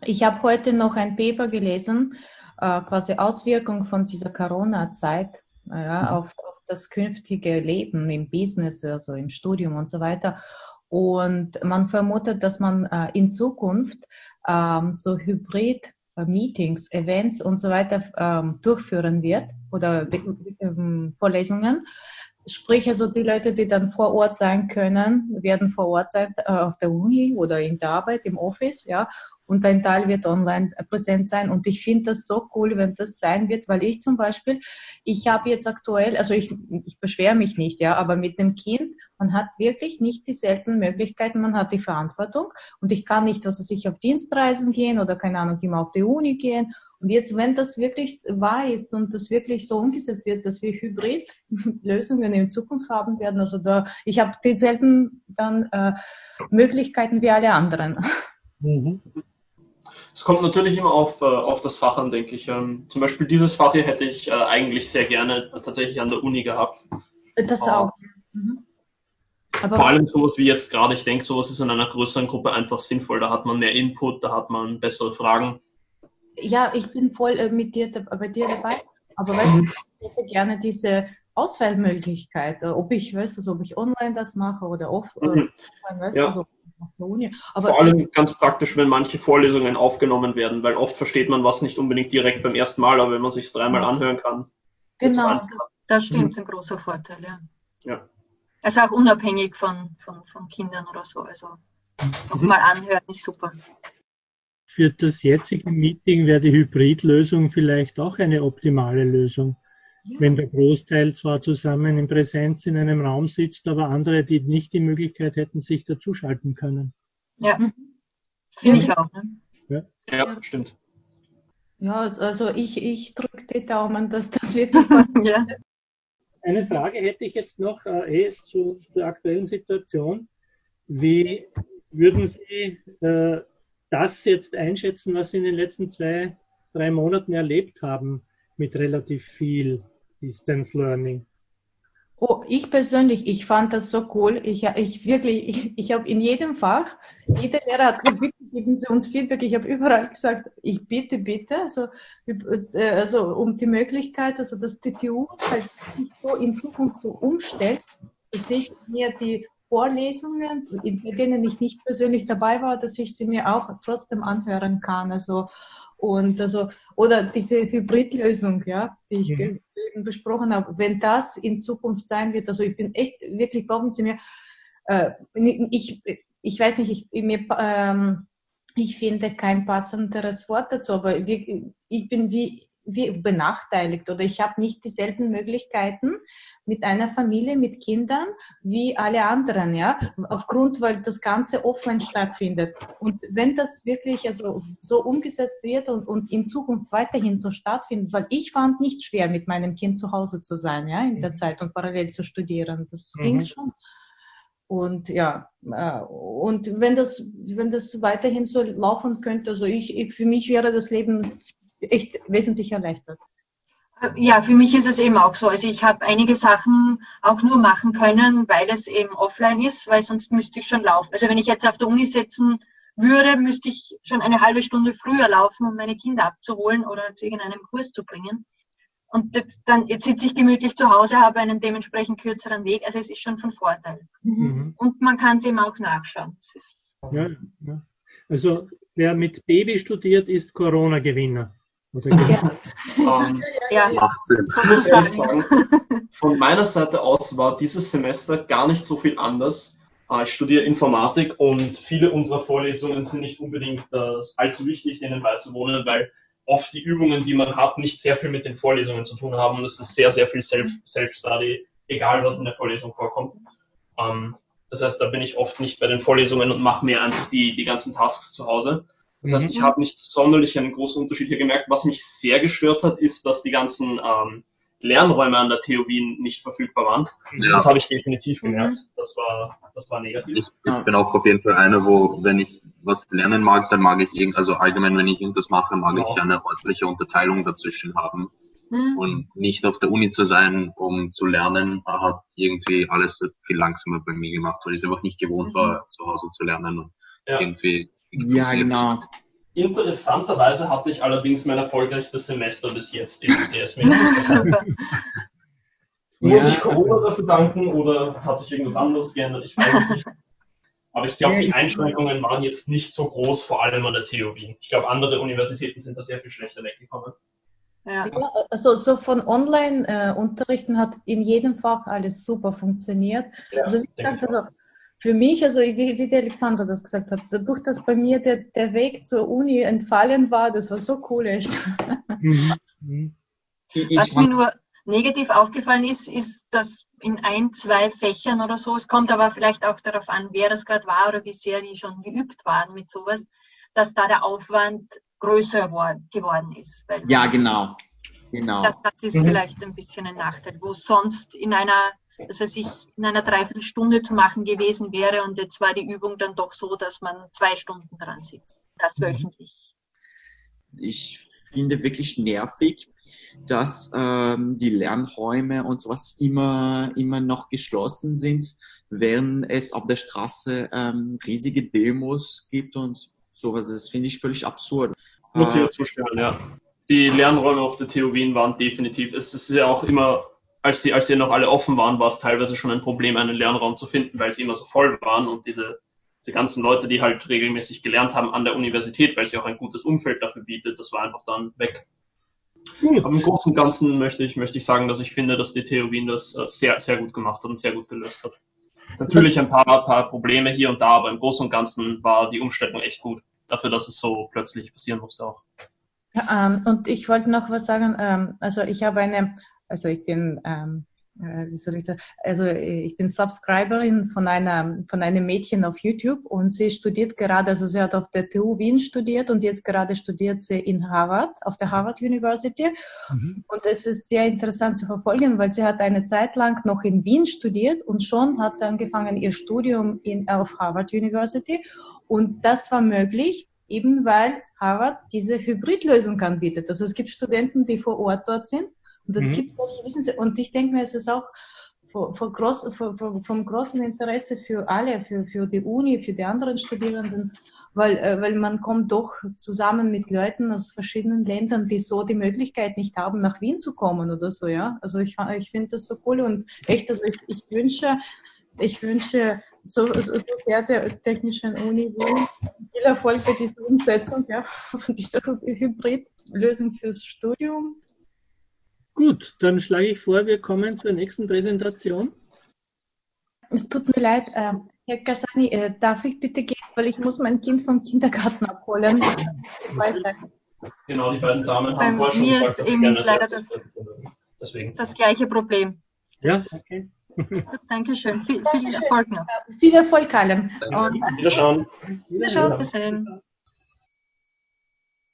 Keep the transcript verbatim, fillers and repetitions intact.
Ich habe heute noch ein Paper gelesen, äh, quasi Auswirkungen von dieser Corona-Zeit ja, mhm. auf, auf das künftige Leben im Business, also im Studium und so weiter. Und man vermutet, dass man äh, in Zukunft ähm, so Hybrid-Meetings, Events und so weiter ähm, durchführen wird oder ähm, Vorlesungen. Sprich, also die Leute, die dann vor Ort sein können, werden vor Ort sein äh, auf der Uni oder in der Arbeit, im Office, ja. Und ein Teil wird online präsent sein. Und ich finde das so cool, wenn das sein wird, weil ich zum Beispiel, ich habe jetzt aktuell, also ich, ich beschwere mich nicht, ja, aber mit dem Kind, man hat wirklich nicht dieselben Möglichkeiten, man hat die Verantwortung und ich kann nicht, was weiß ich, auf Dienstreisen gehen oder keine Ahnung, immer auf die Uni gehen. Und jetzt, wenn das wirklich wahr ist und das wirklich so umgesetzt wird, dass wir Hybrid-Lösungen in Zukunft haben werden, also da, ich habe dieselben dann äh, Möglichkeiten wie alle anderen. Mhm. Es kommt natürlich immer auf, äh, auf das Fach an, denke ich. Ähm, zum Beispiel dieses Fach hier hätte ich äh, eigentlich sehr gerne tatsächlich an der Uni gehabt. Das äh, auch. Mhm. Aber vor allem sowas wie jetzt gerade, ich denke, sowas ist in einer größeren Gruppe einfach sinnvoll. Da hat man mehr Input, da hat man bessere Fragen. Ja, ich bin voll äh, mit dir, bei dir dabei. Aber weißt du, ich hätte gerne diese Auswahlmöglichkeit, äh, ob ich, weißt du, ob ich online das mache oder off, äh, mhm. offline, weißt ja. du, so auf der Uni. Aber vor allem ganz praktisch, wenn manche Vorlesungen aufgenommen werden, weil oft versteht man was nicht unbedingt direkt beim ersten Mal, aber wenn man sich es dreimal anhören kann. Genau. Das stimmt, ein großer Vorteil, ja. Ja. Also auch unabhängig von, von, von Kindern oder so. Also nochmal anhören ist super. Für das jetzige Meeting wäre die Hybridlösung vielleicht auch eine optimale Lösung. Ja. Wenn der Großteil zwar zusammen in Präsenz in einem Raum sitzt, aber andere, die nicht die Möglichkeit hätten, sich dazuschalten können. Ja, mhm. finde ich auch. Ne? Ja. ja, stimmt. Ja, also ich, ich drücke die Daumen, dass das wirklich ja. Eine Frage hätte ich jetzt noch äh, eh, zu, zu der aktuellen Situation. Wie würden Sie äh, das jetzt einschätzen, was Sie in den letzten zwei, drei Monaten erlebt haben mit relativ viel Distance Learning? Oh, ich persönlich, ich fand das so cool. Ich, ich wirklich, ich, ich habe in jedem Fach, jeder Lehrer hat gesagt, bitte geben Sie uns Feedback. Ich habe überall gesagt, ich bitte, bitte, also, also um die Möglichkeit, also dass die T U halt nicht so in Zukunft so umstellt, dass ich mir die Vorlesungen, bei denen ich nicht persönlich dabei war, dass ich sie mir auch trotzdem anhören kann. Also und also oder diese Hybridlösung, ja, die ich mhm. eben besprochen habe, wenn das in Zukunft sein wird, also ich bin echt wirklich, glauben Sie mir, äh, ich ich weiß nicht, ich mir ähm, ich finde kein passenderes Wort dazu, aber ich bin wie wie benachteiligt oder ich habe nicht dieselben Möglichkeiten mit einer Familie, mit Kindern wie alle anderen, ja, aufgrund, weil das Ganze offline stattfindet. Und wenn das wirklich also so umgesetzt wird und, und in Zukunft weiterhin so stattfindet, weil ich fand nicht schwer, mit meinem Kind zu Hause zu sein, ja, in der Zeit und parallel zu studieren. Das mhm. ging schon. Und ja, äh, und wenn das, wenn das weiterhin so laufen könnte, also ich, ich für mich wäre das Leben echt wesentlich erleichtert. Ja, für mich ist es eben auch so. Also ich habe einige Sachen auch nur machen können, weil es eben offline ist, weil sonst müsste ich schon laufen. Also wenn ich jetzt auf der Uni sitzen würde, müsste ich schon eine halbe Stunde früher laufen, um meine Kinder abzuholen oder zu irgendeinem Kurs zu bringen. Und jetzt, dann, jetzt sitze ich gemütlich zu Hause, habe einen dementsprechend kürzeren Weg. Also es ist schon von Vorteil. Mhm. Und man kann es eben auch nachschauen. Das ist ja, ja. Also wer mit Baby studiert, ist Corona-Gewinner. Oder ja. um, ja. Macht Sinn. Ich muss ehrlich sagen, von meiner Seite aus war dieses Semester gar nicht so viel anders. Ich studiere Informatik und viele unserer Vorlesungen sind nicht unbedingt uh, allzu wichtig, denen beizuwohnen, weil oft die Übungen, die man hat, nicht sehr viel mit den Vorlesungen zu tun haben und es ist sehr, sehr viel Self, Self-Study, egal was in der Vorlesung vorkommt. Um, das heißt, da bin ich oft nicht bei den Vorlesungen und mache mir einfach die, die ganzen Tasks zu Hause. Das heißt, ich habe nicht sonderlich einen großen Unterschied hier gemerkt. Was mich sehr gestört hat, ist, dass die ganzen ähm, Lernräume an der T U Wien nicht verfügbar waren. Ja. Das habe ich definitiv gemerkt. Das war, das war negativ. Ich, ich bin auch auf jeden Fall einer, wo, wenn ich was lernen mag, dann mag ich irgend, also allgemein, wenn ich irgendwas mache, mag ja. ich eine ordentliche Unterteilung dazwischen haben. Mhm. Und nicht auf der Uni zu sein, um zu lernen, hat irgendwie alles viel langsamer bei mir gemacht, weil ich es einfach nicht gewohnt war, zu Hause zu lernen und ja. irgendwie Ja, genau. Interessanterweise hatte ich allerdings mein erfolgreichstes Semester bis jetzt in E T S. Muss ich Corona dafür danken oder hat sich irgendwas anderes geändert? Ich weiß es nicht. Aber ich glaube, die Einschränkungen waren jetzt nicht so groß, vor allem an der T U Wien. Ich glaube, andere Universitäten sind da sehr viel schlechter weggekommen. Ja. Ja, also so von Online-Unterrichten hat in jedem Fach alles super funktioniert. Ja, also, wie gesagt, also für mich, also wie, wie die Alexandra das gesagt hat, dadurch, dass bei mir der, der Weg zur Uni entfallen war, das war so cool, echt. Mhm. Was mir nur negativ aufgefallen ist, ist, dass in ein, zwei Fächern oder so, es kommt aber vielleicht auch darauf an, wer das gerade war oder wie sehr die schon geübt waren mit sowas, dass da der Aufwand größer war, geworden ist. Weil ja, genau. genau. Das, das ist mhm. vielleicht ein bisschen ein Nachteil, wo es sonst in einer, das heißt ich, in einer Dreiviertelstunde zu machen gewesen wäre und jetzt war die Übung dann doch so, dass man zwei Stunden dran sitzt. Das wöchentlich. Ich finde wirklich nervig, dass ähm, die Lernräume und sowas immer, immer noch geschlossen sind, während es auf der Straße ähm, riesige Demos gibt und sowas. Das finde ich völlig absurd. Muss ich dazu stimmen, ja. Die Lernräume auf der T U Wien waren definitiv, es ist ja auch immer, als die, als die noch alle offen waren, war es teilweise schon ein Problem, einen Lernraum zu finden, weil sie immer so voll waren und diese, diese ganzen Leute, die halt regelmäßig gelernt haben an der Universität, weil sie auch ein gutes Umfeld dafür bietet, das war einfach dann weg. Hm. Aber im Großen und Ganzen möchte ich, möchte ich sagen, dass ich finde, dass die T U Wien das sehr, sehr gut gemacht hat und sehr gut gelöst hat. Natürlich ein paar, paar Probleme hier und da, aber im Großen und Ganzen war die Umstellung echt gut. Dafür, dass es so plötzlich passieren musste auch. Ja, ähm, und ich wollte noch was sagen. Ähm, also ich habe eine, also ich bin, ähm, äh, wie soll ich das? Also ich bin Subscriberin von einer, von einem Mädchen auf YouTube und sie studiert gerade, also sie hat auf der T U Wien studiert und jetzt gerade studiert sie in Harvard, auf der Harvard University. Mhm. Und es ist sehr interessant zu verfolgen, weil sie hat eine Zeit lang noch in Wien studiert und schon hat sie angefangen ihr Studium in, auf Harvard University. Und das war möglich, eben weil Harvard diese Hybridlösung anbietet. Also es gibt Studenten, die vor Ort dort sind. Und es mhm. gibt solche, wissen Sie, und ich denke mir, es ist auch von, von groß, von, von, vom großen Interesse für alle, für, für die Uni, für die anderen Studierenden, weil, äh, weil man kommt doch zusammen mit Leuten aus verschiedenen Ländern, die so die Möglichkeit nicht haben, nach Wien zu kommen oder so, ja. Also ich, ich finde das so cool und echt, also ich, ich wünsche, ich wünsche, So, so, so sehr der Technischen Uni Wien viel Erfolg bei dieser Umsetzung, ja, von dieser Hybridlösung fürs Studium. Gut, dann schlage ich vor, wir kommen zur nächsten Präsentation. Es tut mir leid, äh, Herr Kasani, äh, darf ich bitte gehen, weil ich muss mein Kind vom Kindergarten abholen. Ich weiß nicht. Genau, die beiden Damen haben vorher schon gesagt, dass sie gerne leider das, Deswegen. das gleiche Problem. Ja, okay. Dankeschön. Viel, viel Erfolg noch. Viel Erfolg allen. Wiederschauen. Wiederschauen. Wiederschauen.